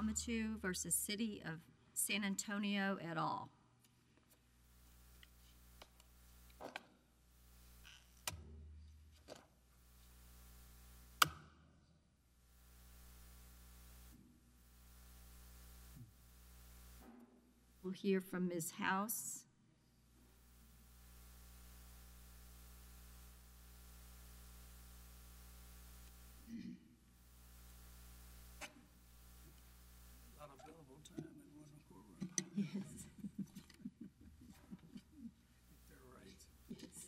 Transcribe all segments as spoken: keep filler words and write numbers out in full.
Omitu versus City of San Antonio et al. We'll hear from Miz House. Yes. They're right. Yes.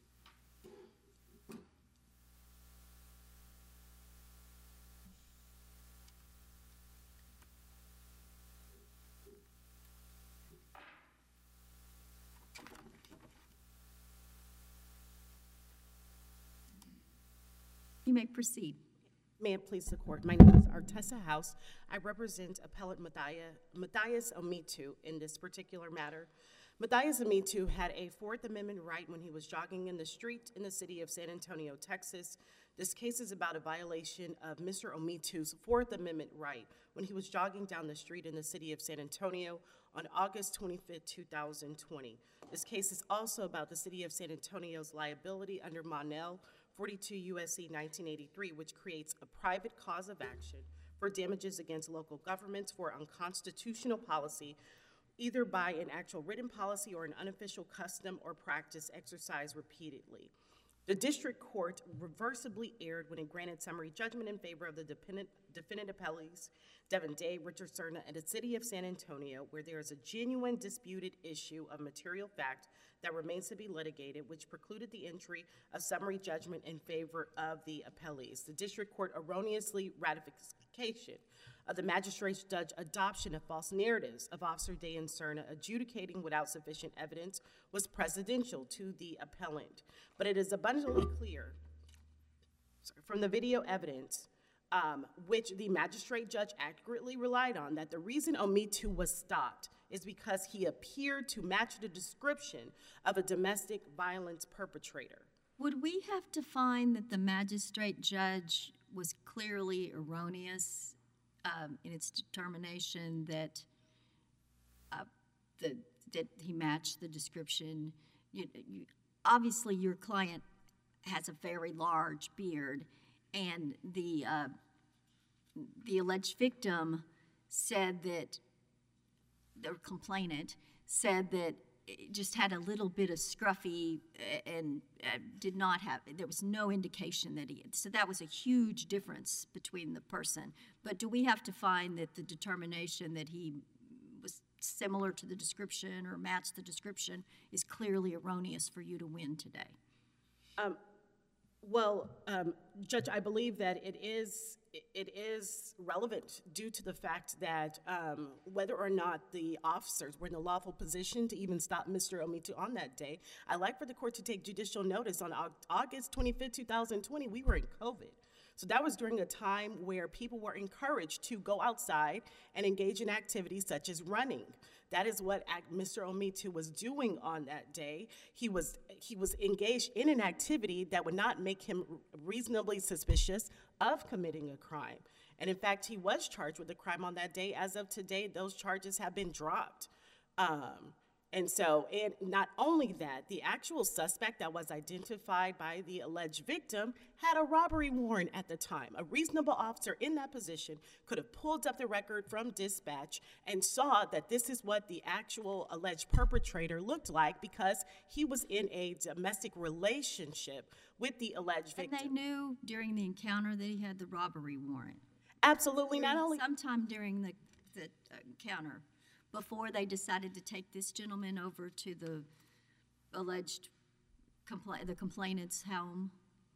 You may proceed. May it please the court. My name is Artessa House. I represent Appellant Matthias Omitu in this particular matter. Matthias Omitu had a Fourth Amendment right when he was jogging in the street in the city of San Antonio, Texas. This case is about a violation of Mister Omitu's Fourth Amendment right when he was jogging down the street in the city of San Antonio on August twenty-fifth, two thousand twenty. This case is also about the city of San Antonio's liability under Monell forty-two U S C nineteen eighty-three, which creates a private cause of action for damages against local governments for unconstitutional policy, either by an actual written policy or an unofficial custom or practice exercised repeatedly. The district court reversibly erred when it granted summary judgment in favor of the defendant, defendant appellees, Devin Day, Richard Cerna, and the city of San Antonio, where there is a genuine disputed issue of material fact that remains to be litigated, which precluded the entry of summary judgment in favor of the appellees. The district court erroneously ratification of the magistrate's judge adoption of false narratives of Officer Day and Cerna adjudicating without sufficient evidence was presidential to the appellant. But it is abundantly clear sorry, from the video evidence, um, which the magistrate judge accurately relied on, that the reason Omitu was stopped is because he appeared to match the description of a domestic violence perpetrator. Would we have to find that the magistrate judge was clearly erroneous um, in its determination that uh, the, that he matched the description? You, you, obviously, your client has a very large beard, and the uh, the alleged victim said that the complainant said that it just had a little bit of scruffy and uh, did not have, there was no indication that he had. So that was a huge difference between the person. But do we have to find that the determination that he was similar to the description or matched the description is clearly erroneous for you to win today? Um, well, um, Judge, I believe that it is it is relevant due to the fact that um, whether or not the officers were in a lawful position to even stop Mister Omitu on that day. I'd like for the court to take judicial notice on August twenty-fifth, two thousand twenty, we were in COVID. So that was during a time where people were encouraged to go outside and engage in activities such as running. That is what Mister Omitu was doing on that day. He was, he was engaged in an activity that would not make him reasonably suspicious of committing a crime. And in fact, he was charged with a crime on that day. As of today, those charges have been dropped. Um, and so, and not only that, the actual suspect that was identified by the alleged victim had a robbery warrant at the time. A reasonable officer in that position could have pulled up the record from dispatch and saw that this is what the actual alleged perpetrator looked like because he was in a domestic relationship with the alleged victim. And they knew during the encounter that he had the robbery warrant? Absolutely, not only. Sometime during the, the uh, encounter, before they decided to take this gentleman over to the alleged compla the complainant's home,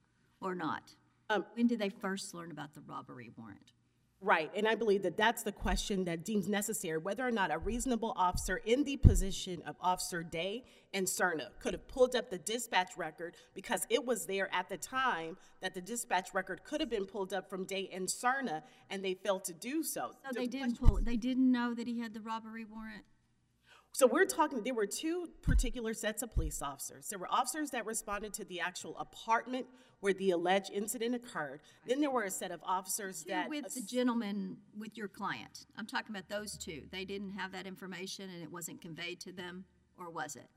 or not? Um, when did they first learn about the robbery warrant? Right, and I believe that that's the question that deems necessary, whether or not a reasonable officer in the position of Officer Day and Cerna could have pulled up the dispatch record because it was there at the time that the dispatch record could have been pulled up from Day and Cerna, and they failed to do so. So they didn't pull, they didn't know that he had the robbery warrant? So we're talking, there were two particular sets of police officers. There were officers that responded to the actual apartment where the alleged incident occurred. Then there were a set of officers Two that— with the gentleman, with your client. I'm talking about those two. They didn't have that information and it wasn't conveyed to them, or was it?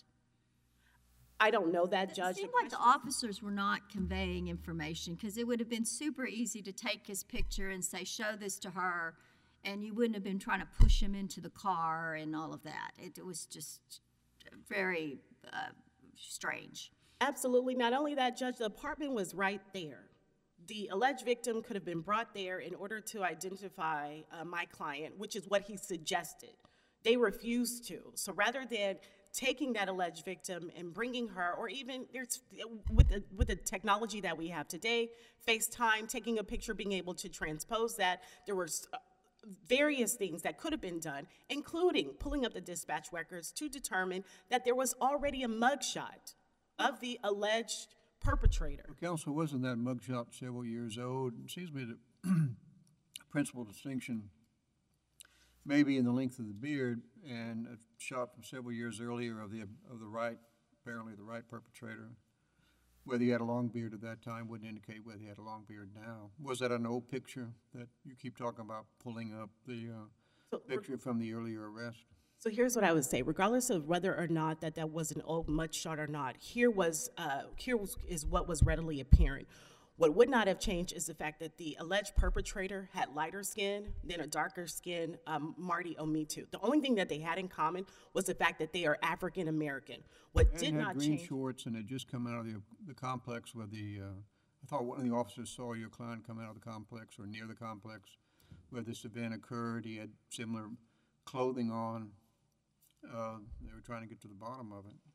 I don't know that, It Judge. seemed like the officers were not conveying information, because it would have been super easy to take his picture and say, show this to her, and you wouldn't have been trying to push him into the car and all of that. It, it was just very uh, strange. Absolutely. Not only that, Judge, the apartment was right there. The alleged victim could have been brought there in order to identify uh, my client, which is what he suggested. They refused to. So rather than taking that alleged victim and bringing her, or even there's with the, with the technology that we have today, FaceTime, taking a picture, being able to transpose that, there were uh, various things that could have been done, including pulling up the dispatch records to determine that there was already a mugshot of the alleged perpetrator. Well, Counsel, wasn't that mugshot several years old? It seems to me that a principal distinction maybe in the length of the beard, and a shot from several years earlier of the of the right, apparently the right perpetrator. Whether he had a long beard at that time wouldn't indicate whether he had a long beard now. Was that an old picture that you keep talking about pulling up the uh, So, picture from the earlier arrest? So here's what I would say, regardless of whether or not that that was an old mugshot or not, here was uh, here was, is what was readily apparent. What would not have changed is the fact that the alleged perpetrator had lighter skin than a darker skin um, Marty Omitu. The only thing that they had in common was the fact that they are African American. What And did had not green change— shorts and had just come out of the, the complex where the, uh, I thought one of the officers saw your client come out of the complex or near the complex where this event occurred. He had similar clothing on. Uh, they were trying to get to the bottom of it.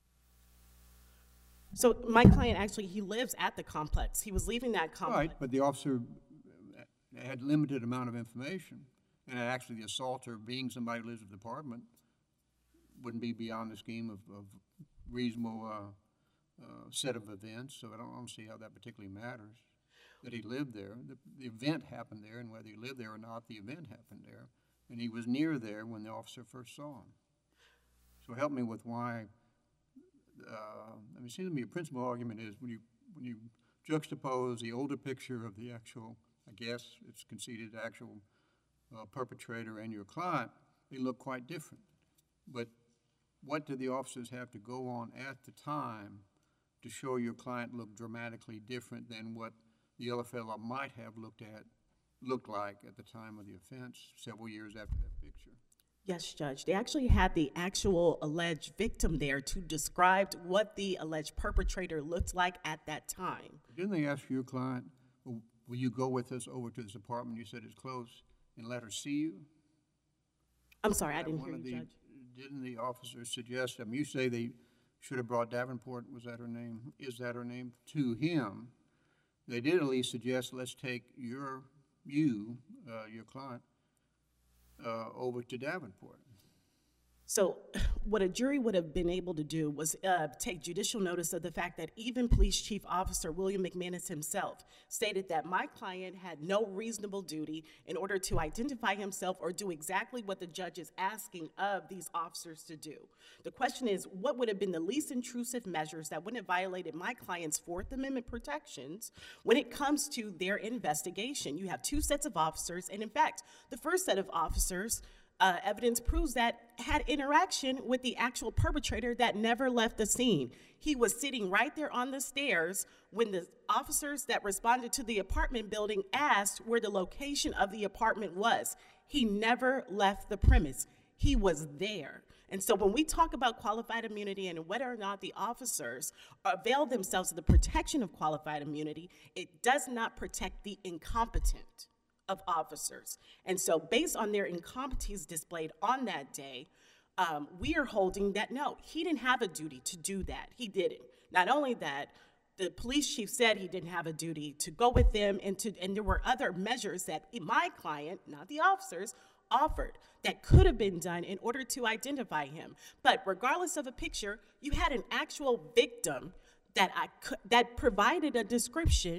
So my client actually, he lives at the complex. He was leaving that complex. Right, but the officer had limited amount of information, and actually the assaulter, being somebody who lives in the apartment, wouldn't be beyond the scheme of, of reasonable uh, uh, set of events, so I don't, I don't see how that particularly matters, that he lived there. The, the event happened there, and whether he lived there or not, the event happened there, and he was near there when the officer first saw him. So help me with why. Uh, I mean, it seems to me a principal argument is when you when you juxtapose the older picture of the actual, I guess it's conceded actual uh, perpetrator and your client, they look quite different. But what did the officers have to go on at the time to show your client looked dramatically different than what the other fellow might have looked at, looked like at the time of the offense several years after that picture? Yes, Judge. They actually had the actual alleged victim there to describe what the alleged perpetrator looked like at that time. Didn't they ask your client, well, will you go with us over to this apartment you said is close and let her see you? I'm sorry, I That didn't one hear of you, the- Judge. Didn't the officers suggest, I mean, you say they should have brought Davenport, was that her name? Is that her name? To him. They did at least suggest, let's take your, you, uh, your client, uh, over to Davenport. So what a jury would have been able to do was uh, take judicial notice of the fact that even Police Chief Officer William McManus himself stated that my client had no reasonable duty in order to identify himself or do exactly what the judge is asking of these officers to do. The question is, what would have been the least intrusive measures that wouldn't have violated my client's Fourth Amendment protections when it comes to their investigation? You have two sets of officers, and in fact, the first set of officers Uh, evidence proves that had interaction with the actual perpetrator that never left the scene. He was sitting right there on the stairs when the officers that responded to the apartment building asked where the location of the apartment was. He never left the premise. He was there. And so when we talk about qualified immunity and whether or not the officers avail themselves of the protection of qualified immunity, it does not protect the incompetent of officers. And so based on their incompetence displayed on that day, um, we are holding that no, he didn't have a duty to do that. He didn't. Not only that, the police chief said he didn't have a duty to go with them, and, to, and there were other measures that my client, not the officers, offered that could have been done in order to identify him. But regardless of a picture, you had an actual victim that I could, that provided a description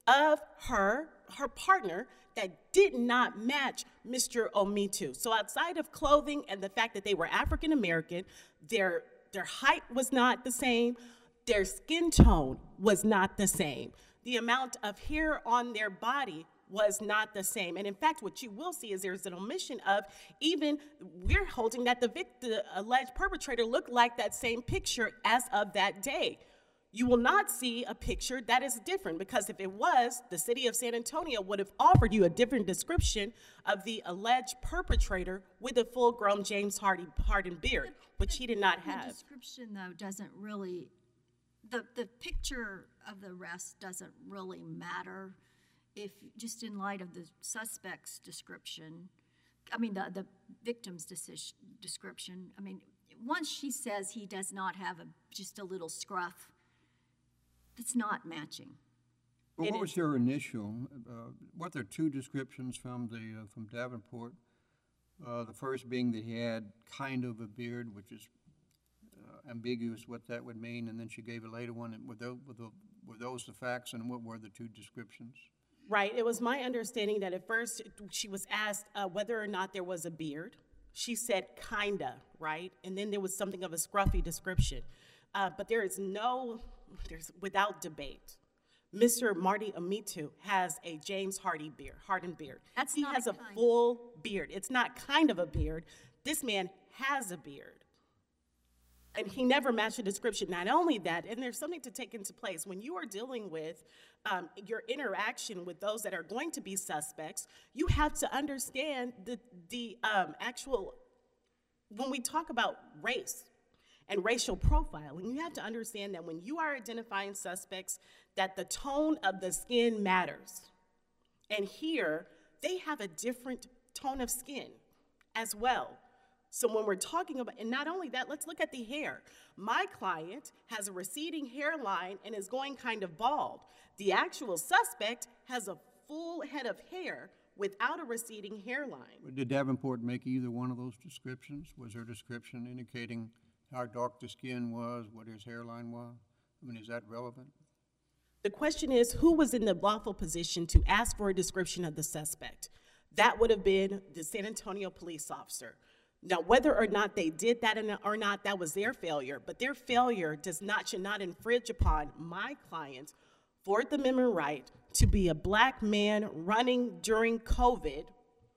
of her, her partner that did not match Mister Omitu. So outside of clothing and the fact that they were African American, their, their height was not the same, their skin tone was not the same. The amount of hair on their body was not the same. And in fact, what you will see is there's an omission of even, we're holding that the, vic- the alleged perpetrator looked like that same picture as of that day. You will not see a picture that is different, because if it was, the city of San Antonio would have offered you a different description of the alleged perpetrator with a full-grown James Hardy, Harden beard, which he did not The have. description, though, doesn't really, the, the picture of the arrest doesn't really matter if, just in light of the suspect's description, I mean, the, the victim's decision, description, I mean, once she says he does not have a, just a little scruff, that's not matching. Well, It what was is. your initial, uh, what there two descriptions from the, uh, from Davenport? Uh, the first being that he had kind of a beard, which is uh, ambiguous what that would mean, and then she gave a later one. And were those, were, the, were those the facts, and what were the two descriptions? Right, it was my understanding that at first she was asked uh, whether or not there was a beard. She said kinda, right? And then there was something of a scruffy description. Uh, but there is no, there's without debate, Mister Marty Omitu has a James Hardy beard, Harden beard. That's he not has a kind. full beard. It's not kind of a beard. This man has a beard. And he never matched the description. Not only that, and there's something to take into place. When you are dealing with um, your interaction with those that are going to be suspects, you have to understand the, the um, actual, when we talk about race and racial profiling, you have to understand that when you are identifying suspects, that the tone of the skin matters. And here, they have a different tone of skin as well. So when we're talking about, and not only that, let's look at the hair. My client has a receding hairline and is going kind of bald. The actual suspect has a full head of hair without a receding hairline. Did Davenport make either one of those descriptions? Was her description indicating how dark the skin was, what his hairline was? I mean, is that relevant? The question is, who was in the lawful position to ask for a description of the suspect? That would have been the San Antonio police officer. Now, whether or not they did that or not, that was their failure, but their failure does not, should not infringe upon my client's Fourth Amendment right to be a black man running during COVID.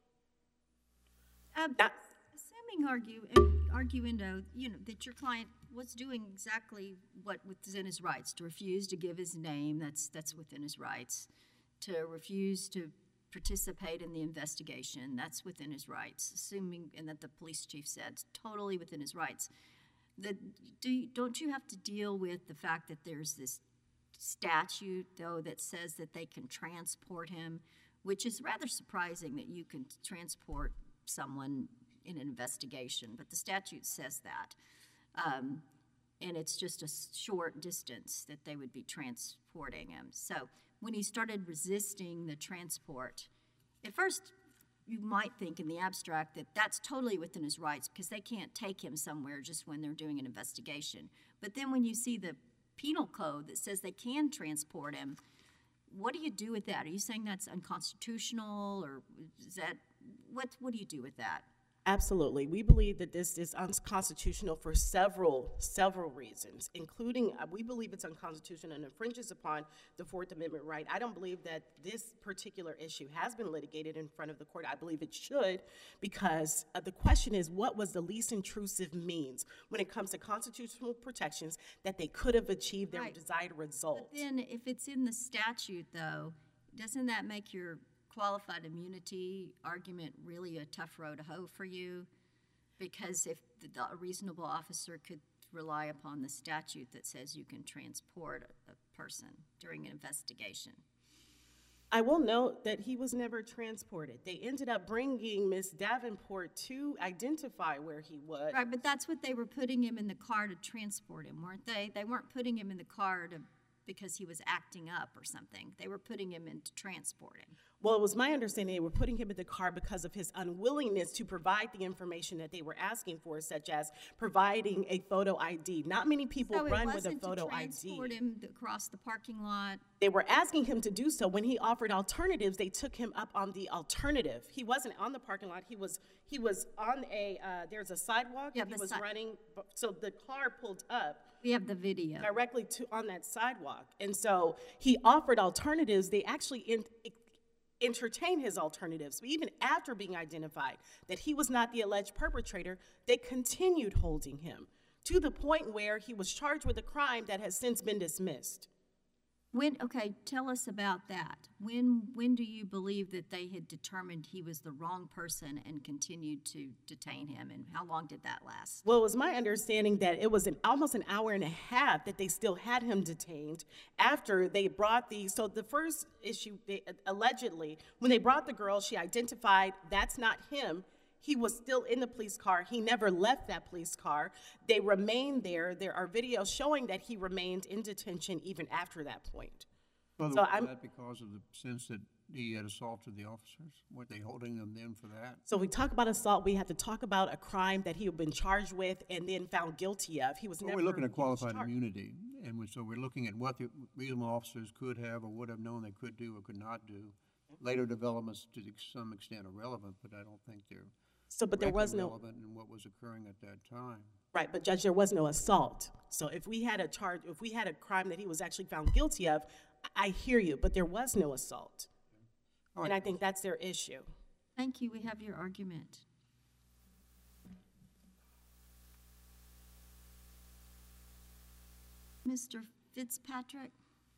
Um, Not- assuming argue, arguendo, you know, that your client was doing exactly what within his rights, to refuse to give his name, that's, that's within his rights, to refuse to participate in the investigation, that's within his rights, assuming, and that the police chief said, it's totally within his rights. The, do you, don't you have to deal with the fact that there's this statute, though, that says that they can transport him, which is rather surprising that you can transport someone in an investigation, but the statute says that. Um, and it's just a s- short distance that they would be transporting him. So when he started resisting the transport, at first you might think in the abstract that that's totally within his rights because they can't take him somewhere just when they're doing an investigation. But then when you see the penal code that says they can transport him, what do you do with that? Are you saying that's unconstitutional, or is that, what, what do you do with that? Absolutely. We believe that this is unconstitutional for several, several reasons, including uh, we believe it's unconstitutional and infringes upon the Fourth Amendment right. I don't believe that this particular issue has been litigated in front of the court. I believe it should, because uh, the question is, what was the least intrusive means when it comes to constitutional protections that they could have achieved their Right. desired result? But then if it's in the statute, though, doesn't that make your qualified immunity argument really a tough row to hoe for you? Because if the, the, a reasonable officer could rely upon the statute that says you can transport a, a person during an investigation. I will note that he was never transported. They ended up bringing Miss Davenport to identify where he was. Right, but that's what they were putting him in the car to transport him, weren't they? They weren't putting him in the car to, because he was acting up or something. They were putting him in to transport him. Well, it was my understanding they were putting him in the car because of his unwillingness to provide the information that they were asking for, such as providing a photo I D. Not many people So it run with a wasn't to photo I D. transport him across the parking lot? They were asking him to do so. When he offered alternatives, they took him up on the alternative. He wasn't on the parking lot. He was he was on a uh, there's a sidewalk. Yeah, and he the was si- running, so the car pulled up We have the video. directly to on that sidewalk, and so he offered alternatives. They actually in, entertained his alternatives. But even after being identified that he was not the alleged perpetrator, they continued holding him to the point where he was charged with a crime that has since been dismissed. When, okay, tell us about that. When, when do you believe that they had determined he was the wrong person and continued to detain him, and how long did that last? Well, it was my understanding that it was an almost an hour and a half that they still had him detained after they brought the, so the first issue, they, allegedly, when they brought the girl, she identified that's not him. He was still in the police car. He never left that police car. They remained there. There are videos showing that he remained in detention even after that point. Well, So was I'm- that because of the sense that he had assaulted the officers? Were they holding them then for that? So if we talk about assault, we have to talk about a crime that he had been charged with and then found guilty of. He was Well, never. we're looking at he was qualified charged. immunity, and we- so we're looking at what the reasonable officers could have or would have known they could do or could not do. Later developments, to some extent, are relevant, but I don't think they're So, but there was directly no, relevant in what was occurring at that time. right, but Judge, there was no assault. So if we had a charge, if we had a crime that he was actually found guilty of, I I hear you, but there was no assault. All And right. I think that's their issue. Thank you, we have your argument. Mister Fitzpatrick?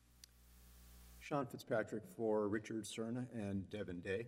Sean Fitzpatrick for Richard Cerna and Devin Day.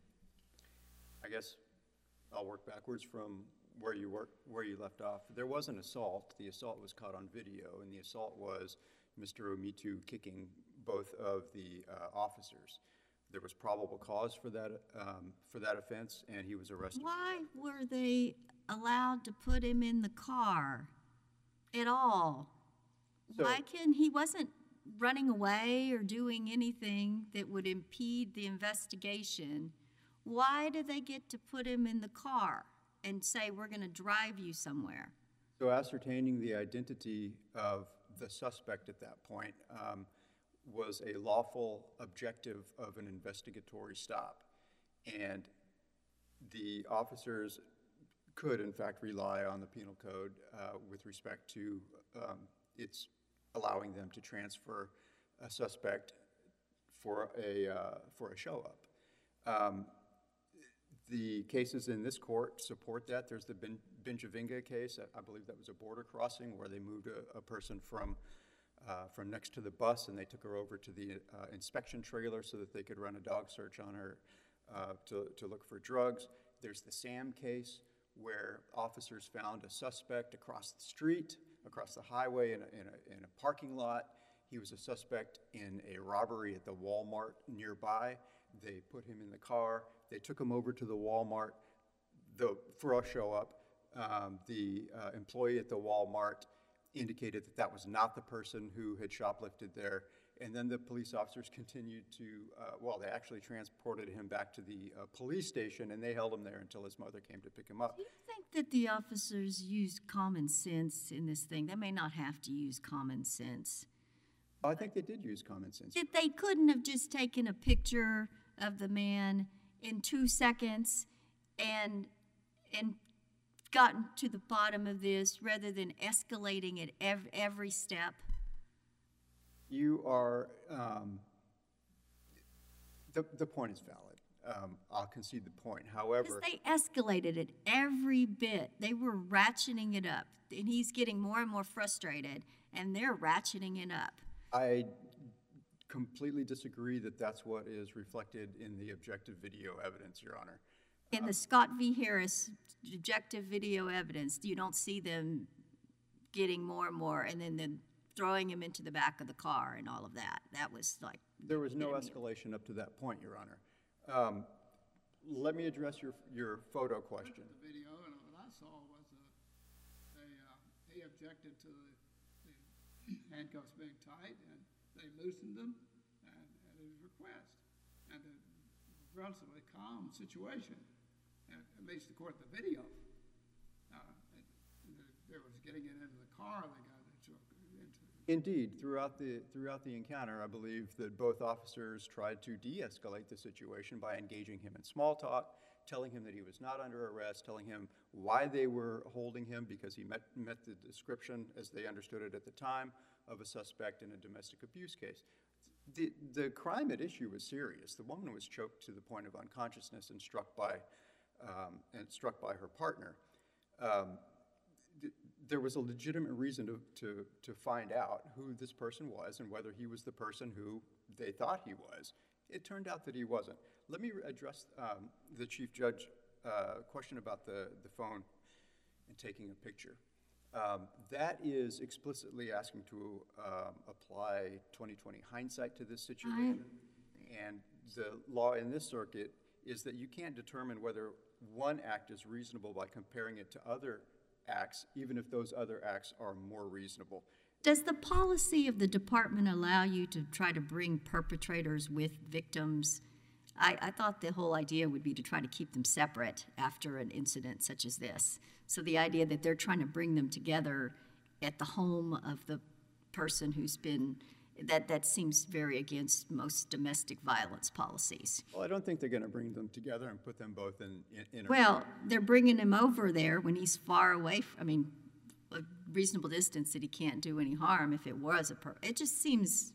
I guess I'll work backwards from where you work, where you left off. There was an assault. The assault was caught on video, and the assault was Mister Omitu kicking both of the uh, officers. There was probable cause for that um, for that offense, and he was arrested. Why were they allowed to put him in the car at all? So- Why can, he wasn't running away or doing anything that would impede the investigation. Why do they get to put him in the car and say, we're gonna drive you somewhere? So ascertaining the identity of the suspect at that point um, was a lawful objective of an investigatory stop. And the officers could, in fact, rely on the penal code uh, with respect to um, its allowing them to transfer a suspect for a, uh, for a show-up. Um, The cases in this court support that. There's the Ben- Benjavinga case. I I believe that was a border crossing where they moved a, a person from, uh, from next to the bus, and they took her over to the uh, inspection trailer so that they could run a dog search on her uh, to, to look for drugs. There's the Sam case where officers found a suspect across the street, across the highway in a, in a, in a parking lot. He was a suspect in a robbery at the Walmart nearby. They put him in the car. They took him over to the Walmart the, for a show up. Um, the uh, employee at the Walmart indicated that that was not the person who had shoplifted there. And then the police officers continued to, uh, well, they actually transported him back to the uh, police station, and they held him there until his mother came to pick him up. Do you think that the officers used common sense in this thing? They may not have to use common sense. I think they did use common sense. That they couldn't have just taken a picture of the man in two seconds and and gotten to the bottom of this rather than escalating at ev- every step? You are, um, the, the point is valid. Um, I'll concede the point. Because However, they escalated it every bit. They were ratcheting it up, and he's getting more and more frustrated, and they're ratcheting it up. I completely disagree that that's what is reflected in the objective video evidence, Your Honor. In the Scott v. Harris objective video evidence, you don't see them getting more and more, and then, then throwing him into the back of the car and all of that. That was like, There was no escalation up to that point, Your Honor. Um, let me address your, your photo question. The video, and what I saw was a, they, uh, he objected to the, the handcuffs being tight, and they loosened them and, at his request. And the relatively calm situation, at, at least according to the video. Uh, it- There was getting it into the car, they got into, into Indeed, throughout the, throughout the encounter, I believe that both officers tried to de-escalate the situation by engaging him in small talk, telling him that he was not under arrest, telling him why they were holding him because he met, met the description, as they understood it at the time, of a suspect in a domestic abuse case. The, the crime at issue was serious. The woman was choked to the point of unconsciousness and struck by, um, and struck by her partner. Um, There was a legitimate reason to, to, to find out who this person was and whether he was the person who they thought he was. It turned out that he wasn't. Let me address um, the Chief Judge uh, question about the, the phone and taking a picture. Um, that is explicitly asking to um, apply twenty twenty hindsight to this situation. And the law in this circuit is that you can't determine whether one act is reasonable by comparing it to other acts, even if those other acts are more reasonable. Does the policy of the department allow you to try to bring perpetrators with victims? I, I thought the whole idea would be to try to keep them separate after an incident such as this. So the idea that they're trying to bring them together at the home of the person who's been, that, that seems very against most domestic violence policies. Well, I don't think they're going to bring them together and put them both in, in, in a Well, they're bringing him over there when he's far away, f- I mean, a reasonable distance that he can't do any harm if it was a per, it just seems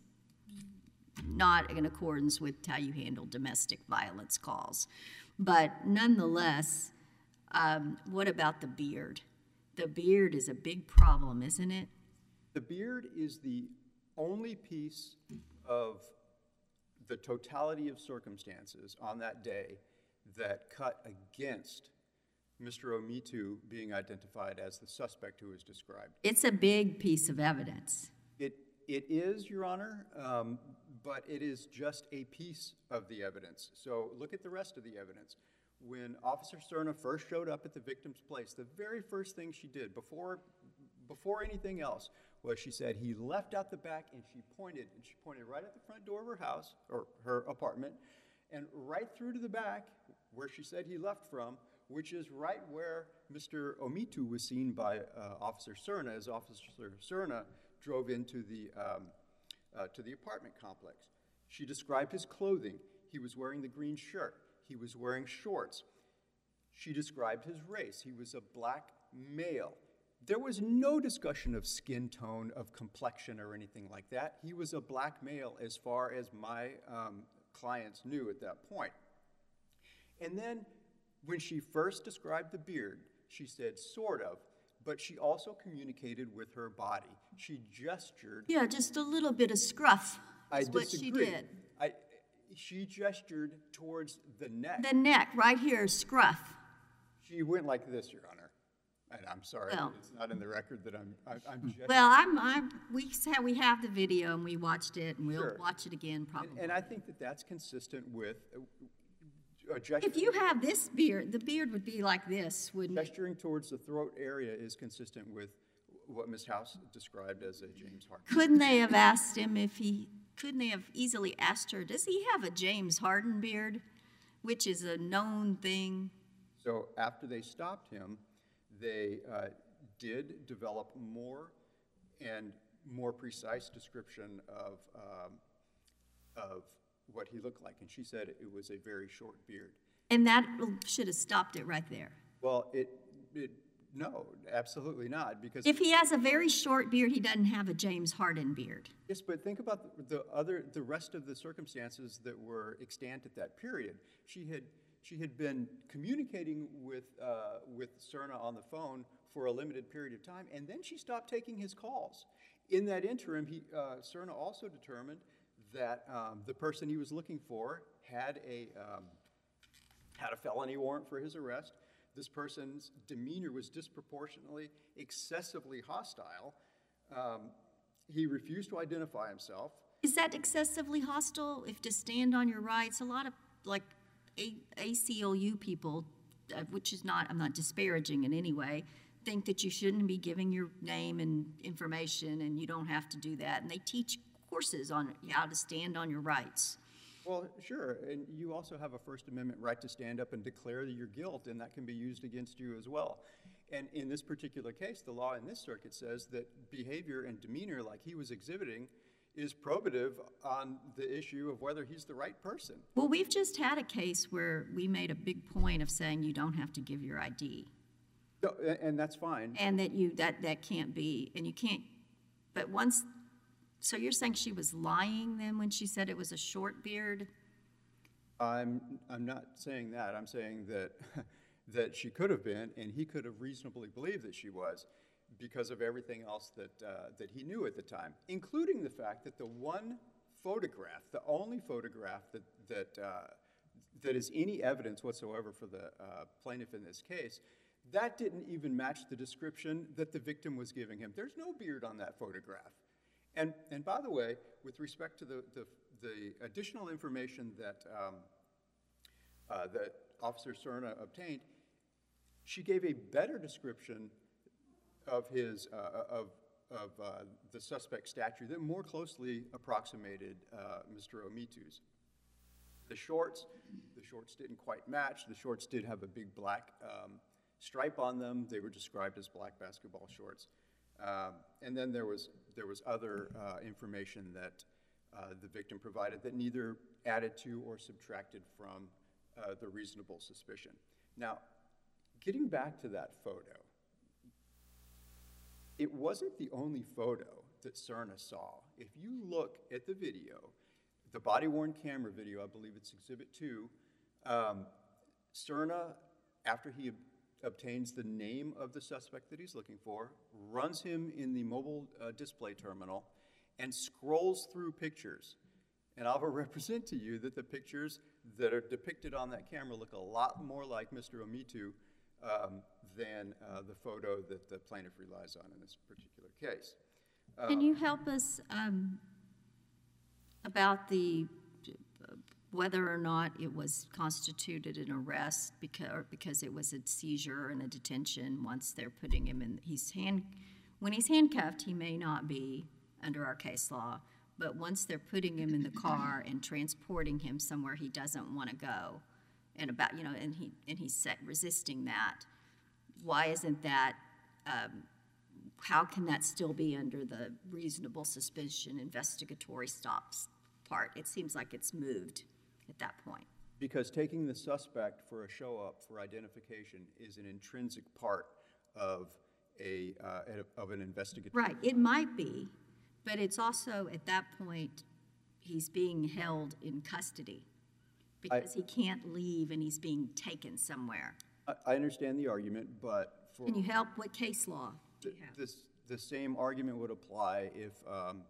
not in accordance with how you handle domestic violence calls. But nonetheless, um, what about the beard? The beard is a big problem, isn't it? The beard is the only piece of the totality of circumstances on that day that cut against Mister Omitu being identified as the suspect who is described. It's a big piece of evidence. It, it is, Your Honor, um, but it is just a piece of the evidence. So look at the rest of the evidence. When Officer Cerna first showed up at the victim's place, the very first thing she did before, before anything else was she said he left out the back, and she pointed, and she pointed right at the front door of her house, or her apartment, and right through to the back where she said he left from, which is right where Mister Omitu was seen by uh, Officer Cerna as Officer Cerna drove into the, um, uh, to the apartment complex. She described his clothing. He was wearing the green shirt. He was wearing shorts. She described his race. He was a black male. There was no discussion of skin tone, of complexion, or anything like that. He was a black male as far as my um, clients knew at that point. And then when she first described the beard, she said sort of, but she also communicated with her body. She gestured. Yeah, just a little bit of scruff I is what she disagree. did. I, she gestured towards the neck. The neck, right here, is scruff. She went like this, Your Honor. And I'm sorry, Well- it's not in the record that I'm, I- I'm gesturing. Well, I'm, I'm, we have, we have the video and we watched it and we'll Sure. watch it again And, probably. and I think that that's consistent with uh, uh, gesturing. If you have this beard, the beard would be like this, wouldn't it? Gesturing towards the throat area is consistent with what Miz House described as a James Harden. Couldn't they have asked him if he, couldn't they have easily asked her, does he have a James Harden beard? Which is a known thing. So after they stopped him, they uh, did develop more and more precise description of, um, of what he looked like. And she said it was a very short beard. And that should have stopped it right there. Well, it, it no, absolutely not, because If he has a very short beard, he doesn't have a James Harden beard. yes, but think about the, the other, the rest of the circumstances that were extant at that period. She had, she had been communicating with, uh, with Cerna on the phone for a limited period of time, and then she stopped taking his calls. In that interim, he, uh, Cerna also determined that um, the person he was looking for had a, um, had a felony warrant for his arrest. This person's demeanor was disproportionately, excessively hostile. Um, he refused to identify himself. Is that excessively hostile? If to stand on your rights, a lot of like A- ACLU people, uh, which is not, I'm not disparaging in any way, think that you shouldn't be giving your name and information and you don't have to do that. And they teach courses on how to stand on your rights. Well, sure, and you also have a First Amendment right to stand up and declare your guilt, and that can be used against you as well. And in this particular case, the law in this circuit says that behavior and demeanor like he was exhibiting is probative on the issue of whether he's the right person. Well, we've just had a case where we made a big point of saying you don't have to give your I D. No, a- and that's fine. And that you, that, that can't be, and you can't, but once, so you're saying she was lying then when she said it was a short beard? I'm, I'm not saying that. I'm saying that, that she could have been, and he could have reasonably believed that she was because of everything else that, uh, that he knew at the time, including the fact that the one photograph, the only photograph that, that, uh, that is any evidence whatsoever for the uh, plaintiff in this case, that didn't even match the description that the victim was giving him. There's no beard on that photograph. And, and by the way, with respect to the, the, the additional information that, um, uh, that Officer Cerna obtained, she gave a better description of his, uh, of, of uh, the suspect's stature that more closely approximated uh, Mister Omitu's. The shorts, the shorts didn't quite match. The shorts did have a big black um, stripe on them. They were described as black basketball shorts. Um, and then there was, there was other uh, information that uh, the victim provided that neither added to or subtracted from uh, the reasonable suspicion. Now, getting back to that photo, it wasn't the only photo that Cerna saw. If you look at the video, the body-worn camera video, I believe it's Exhibit two, um, Cerna, after he ob obtains the name of the suspect that he's looking for, runs him in the mobile uh, display terminal, and scrolls through pictures. And I will represent to you that the pictures that are depicted on that camera look a lot more like Mister Omitu um, than uh, the photo that the plaintiff relies on in this particular case. Uh, Can you help us um, about the, uh, whether or not it was constituted an arrest because, because it was a seizure and a detention once they're putting him in, he's hand, when he's handcuffed, he may not be under our case law, but once they're putting him in the car and transporting him somewhere he doesn't want to go, and about, you know, and he, and he's set resisting that, why isn't that, um, how can that still be under the reasonable suspicion investigatory stops part? It seems like it's moved at that point. Because taking the suspect for a show-up for identification is an intrinsic part of a uh, of an investigatory. Right, it might be, but it's also at that point he's being held in custody because I, he can't leave and he's being taken somewhere. I, I understand the argument, but for can you help? What case law do you have? This the same argument would apply if. Um,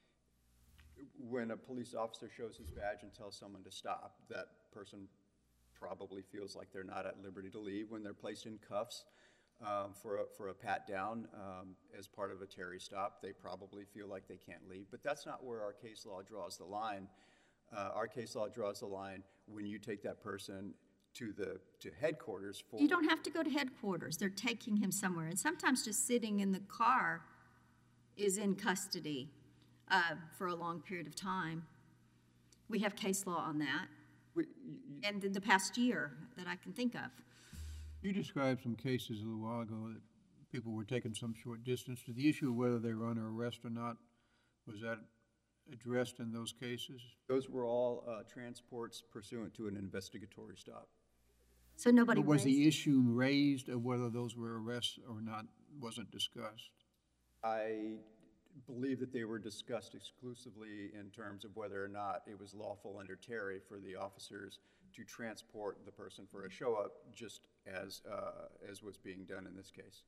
When a police officer shows his badge and tells someone to stop, that person probably feels like they're not at liberty to leave. When they're placed in cuffs um, for, a, for a pat down um, as part of a Terry stop, they probably feel like they can't leave. But that's not where our case law draws the line. Uh, our case law draws the line when you take that person to the to headquarters for... You don't have to go to headquarters. They're taking him somewhere. And sometimes just sitting in the car is in custody. Uh, for a long period of time. We have case law on that. We, you, and in the past year that I can think of. You described some cases a little while ago that people were taking some short distance. To the issue of whether they were under arrest or not, was that addressed in those cases? Those were all uh, transports pursuant to an investigatory stop. So nobody But was raised the issue raised of whether those were arrests or not, wasn't discussed? I believe that they were discussed exclusively in terms of whether or not it was lawful under Terry for the officers to transport the person for a show-up, just as, uh, as was being done in this case.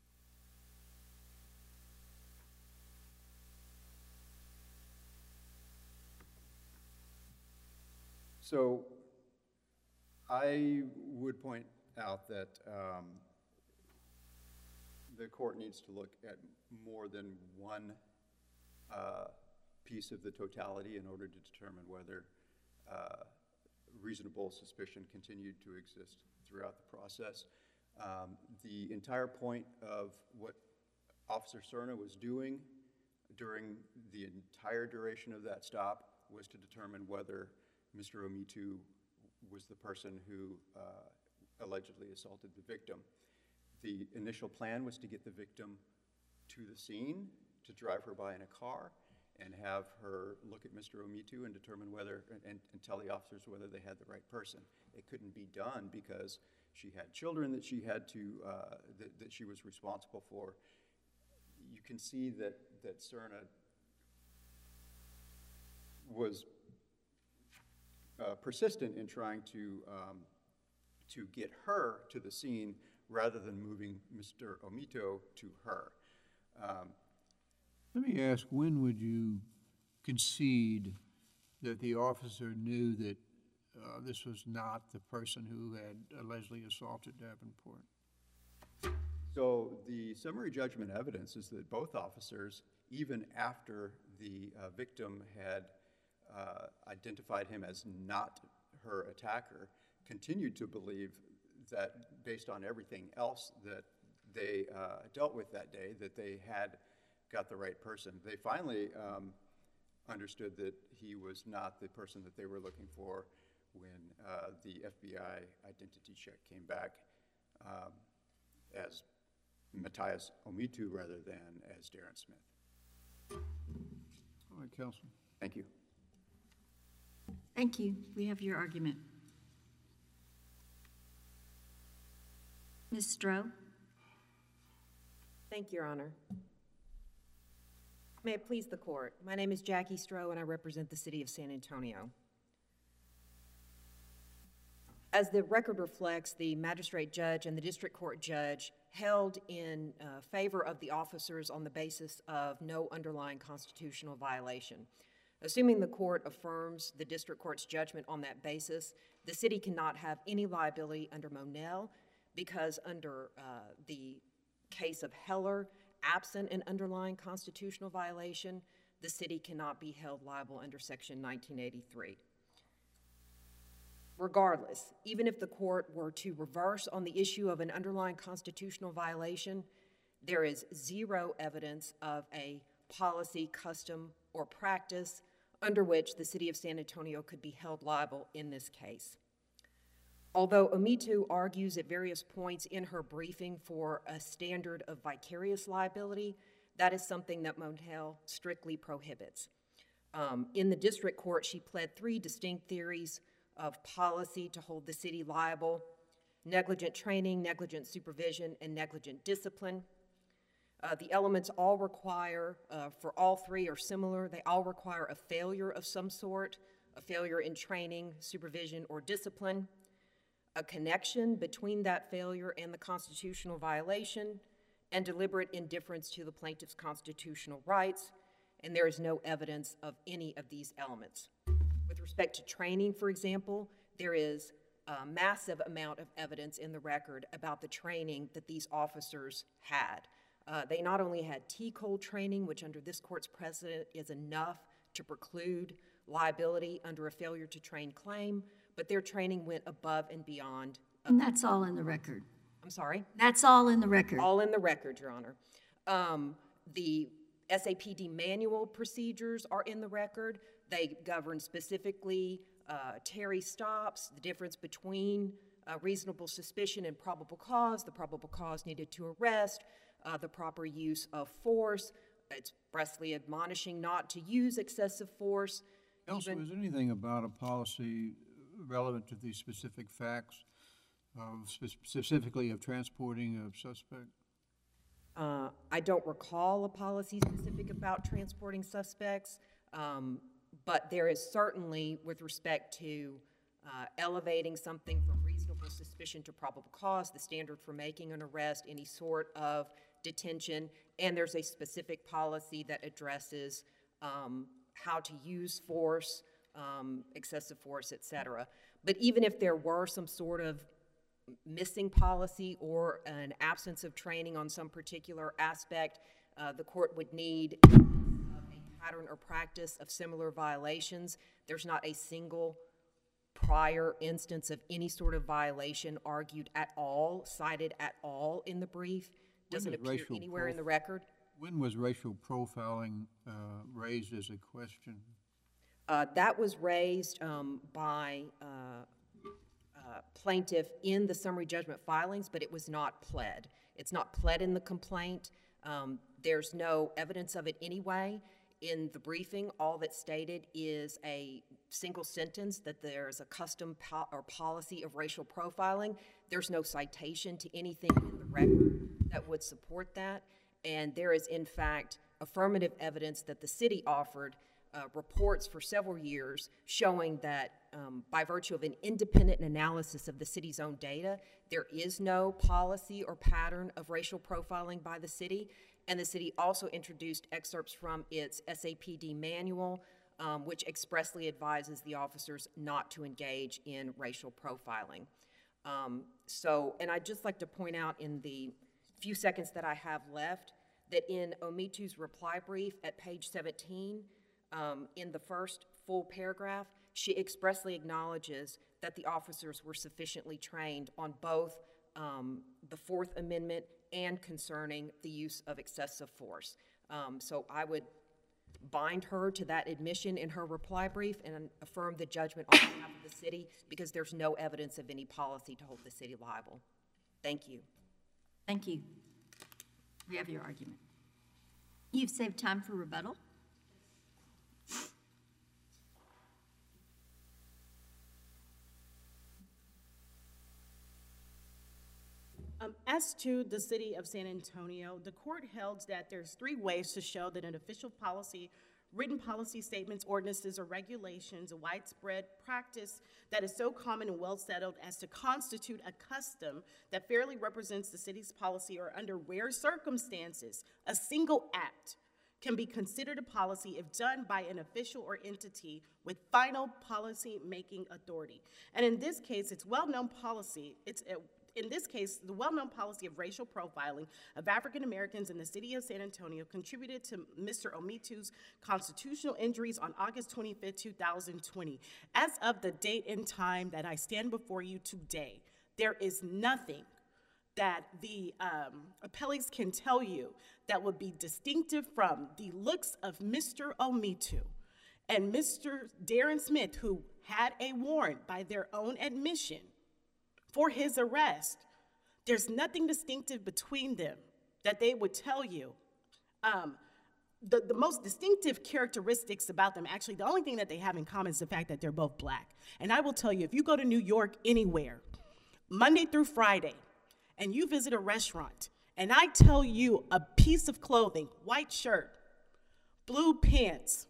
So I would point out that um, the court needs to look at more than one uh, piece of the totality in order to determine whether uh, reasonable suspicion continued to exist throughout the process. Um, the entire point of what Officer Cerna was doing during the entire duration of that stop was to determine whether Mister Omitu was the person who uh, allegedly assaulted the victim. The initial plan was to get the victim to the scene, to drive her by in a car, and have her look at Mister Omitu and determine whether, and, and tell the officers whether they had the right person. It couldn't be done because she had children that she had to, uh, that, that she was responsible for. You can see that, that Serna was uh, persistent in trying to, um, to get her to the scene rather than moving Mister Omitu to her. Um, Let me ask, when would you concede that the officer knew that uh, this was not the person who had allegedly assaulted Davenport? So the summary judgment evidence is that both officers, even after the uh, victim had uh, identified him as not her attacker, continued to believe that based on everything else that they uh, dealt with that day, that they had got the right person. They finally um, understood that he was not the person that they were looking for when uh, the F B I identity check came back um, as Matthias Omitu rather than as Darren Smith. All right, Counsel. Thank you. Thank you. We have your argument. Miz Stroh? Thank you, Your Honor. May it please the court. My name is Jackie Stroh, and I represent the city of San Antonio. As the record reflects, the magistrate judge and the district court judge held in uh, favor of the officers on the basis of no underlying constitutional violation. Assuming the court affirms the district court's judgment on that basis, the city cannot have any liability under Monell because under uh, the case of Heller, absent an underlying constitutional violation, the city cannot be held liable under Section nineteen eighty-three. Regardless, even if the court were to reverse on the issue of an underlying constitutional violation, there is zero evidence of a policy, custom, or practice under which the city of San Antonio could be held liable in this case. Although Omitu argues at various points in her briefing for a standard of vicarious liability, that is something that Monell strictly prohibits. Um, in the district court, she pled three distinct theories of policy to hold the city liable: negligent training, negligent supervision, and negligent discipline. Uh, the elements all require, uh, for all three are similar, they all require a failure of some sort, a failure in training, supervision, or discipline, a connection between that failure and the constitutional violation, and deliberate indifference to the plaintiff's constitutional rights, and there is no evidence of any of these elements. With respect to training, for example, there is a massive amount of evidence in the record about the training that these officers had. Uh, they not only had T C O L training, which under this court's precedent is enough to preclude liability under a failure to train claim, but their training went above and beyond. Uh, And that's all in the record. I'm sorry? That's all in the record. All in the record, Your Honor. Um, the S A P D manual procedures are in the record. They govern specifically uh, Terry stops, the difference between uh, reasonable suspicion and probable cause, the probable cause needed to arrest, uh, the proper use of force. It's expressly admonishing not to use excessive force. Counsel, Even- is there anything about a policy relevant to these specific facts, of spe- specifically of transporting a suspect? Uh, I don't recall a policy specific about transporting suspects, um, but there is certainly, with respect to uh, elevating something from reasonable suspicion to probable cause, the standard for making an arrest, any sort of detention, and there's a specific policy that addresses um, how to use force, um, excessive force, et cetera. But even if there were some sort of missing policy or an absence of training on some particular aspect, uh, the court would need a pattern or practice of similar violations. There's not a single prior instance of any sort of violation argued at all, cited at all in the brief. Doesn't does appear racial anywhere in prof- the record. When was racial profiling uh, raised as a question? Uh, That was raised um, by uh, uh, plaintiff in the summary judgment filings, but it was not pled. It's not pled in the complaint. Um, There's no evidence of it anyway. In the briefing, all that's stated is a single sentence that there's a custom po- or policy of racial profiling. There's no citation to anything in the record that would support that. And there is, in fact, affirmative evidence that the city offered uh, reports for several years showing that um, by virtue of an independent analysis of the city's own data, there is no policy or pattern of racial profiling by the city. And the city also introduced excerpts from its S A P D manual, um, which expressly advises the officers not to engage in racial profiling. Um, so, and I'd just like to point out in the few seconds that I have left that in Omitu's reply brief at page seventeen, um, in the first full paragraph, she expressly acknowledges that the officers were sufficiently trained on both um, the Fourth Amendment and concerning the use of excessive force. Um, so I would bind her to that admission in her reply brief and affirm the judgment on behalf of the city because there's no evidence of any policy to hold the city liable. Thank you. Thank you. We have your argument. You've saved time for rebuttal. Um, as to the city of San Antonio, the court held that there's three ways to show that an official policy, written policy statements, ordinances, or regulations, a widespread practice that is so common and well settled as to constitute a custom that fairly represents the city's policy, or under rare circumstances, a single act can be considered a policy if done by an official or entity with final policy-making authority. And in this case, it's well-known policy, it's a In this case, the well-known policy of racial profiling of African Americans in the city of San Antonio contributed to Mister Omitu's constitutional injuries on August twenty-fifth, two thousand twenty. As of the date and time that I stand before you today, there is nothing that the um, appellees can tell you that would be distinctive from the looks of Mister Omitu and Mister Darren Smith, who had a warrant by their own admission for his arrest. There's nothing distinctive between them that they would tell you. Um, the, the most distinctive characteristics about them, actually, the only thing that they have in common is the fact that they're both black. And I will tell you, if you go to New York anywhere, Monday through Friday, and you visit a restaurant, and I tell you a piece of clothing, white shirt, blue pants,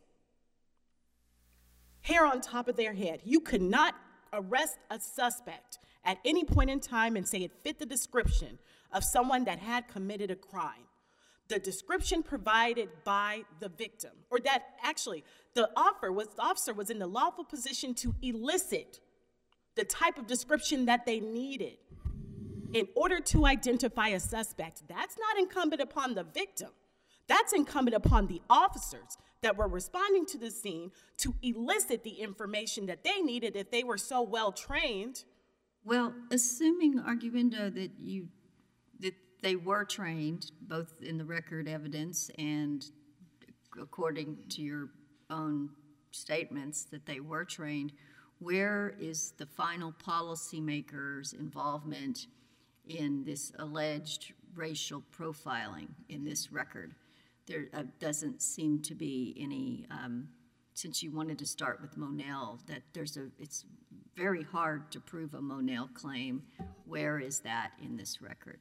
hair on top of their head, you could not arrest a suspect at any point in time and say it fit the description of someone that had committed a crime. The description provided by the victim, or that actually the offer was, the officer was in the lawful position to elicit the type of description that they needed in order to identify a suspect. That's not incumbent upon the victim. That's incumbent upon the officers that were responding to the scene to elicit the information that they needed if they were so well trained. Well, assuming, arguendo, that you that they were trained, both in the record evidence and according to your own statements that they were trained, where is the final policymakers' involvement in this alleged racial profiling in this record? There uh, doesn't seem to be any, um, since you wanted to start with Monell, that there's a, it's very hard to prove a Monell claim. Where is that in this record?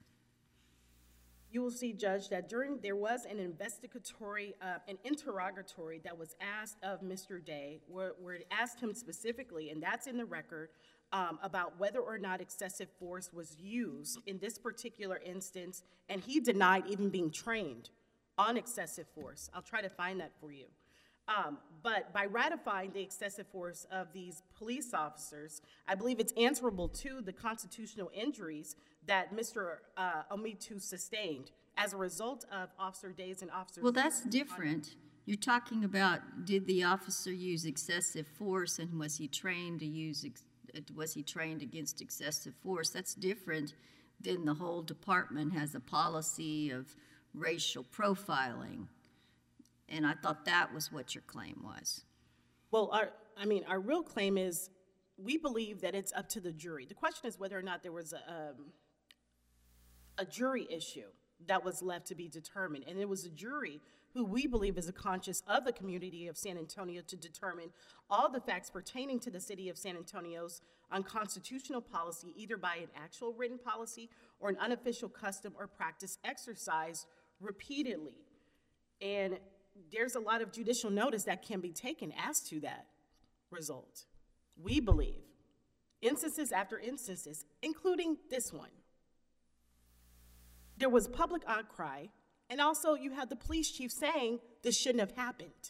You will see, Judge, that during, there was an investigatory, uh, an interrogatory that was asked of Mister Day, where, where it asked him specifically, and that's in the record, um, about whether or not excessive force was used in this particular instance, and he denied even being trained on excessive force. I'll try to find that for you. Um, but by ratifying the excessive force of these police officers, I believe it's answerable to the constitutional injuries that Mister Uh, Omitu sustained as a result of Officer Days and Officer. Well, that's different. You're talking about, did the officer use excessive force, and was he trained to use, ex was he trained against excessive force? That's different than the whole department has a policy of racial profiling. And I thought that was what your claim was. Well, our, I mean, our real claim is, we believe that it's up to the jury. The question is whether or not there was a, um, a jury issue that was left to be determined. And it was a jury who we believe is a conscience of the community of San Antonio to determine all the facts pertaining to the city of San Antonio's unconstitutional policy, either by an actual written policy or an unofficial custom or practice exercised repeatedly. And there's a lot of judicial notice that can be taken as to that result. We believe, instances after instances, including this one, there was public outcry, and also you had the police chief saying this shouldn't have happened.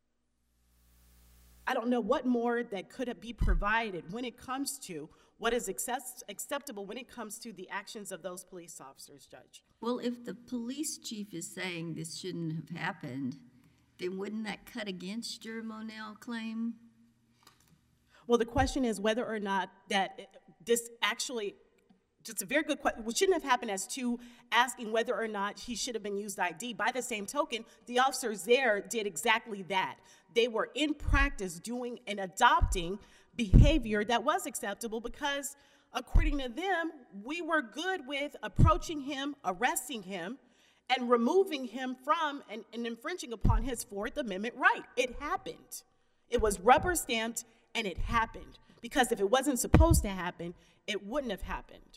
I don't know what more that could be provided when it comes to what is accept acceptable when it comes to the actions of those police officers, Judge. Well, if the police chief is saying this shouldn't have happened, then wouldn't that cut against your Monell claim? Well, the question is whether or not that this actually, just a very good question, what shouldn't have happened as to asking whether or not he should have been used I D. By the same token, the officers there did exactly that. They were in practice doing and adopting behavior that was acceptable because, according to them, we were good with approaching him, arresting him, and removing him from and, and infringing upon his Fourth Amendment right. It happened. It was rubber stamped, and it happened. Because if it wasn't supposed to happen, it wouldn't have happened.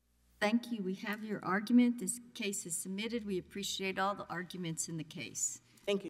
Thank you. We have your argument. This case is submitted. We appreciate all the arguments in the case.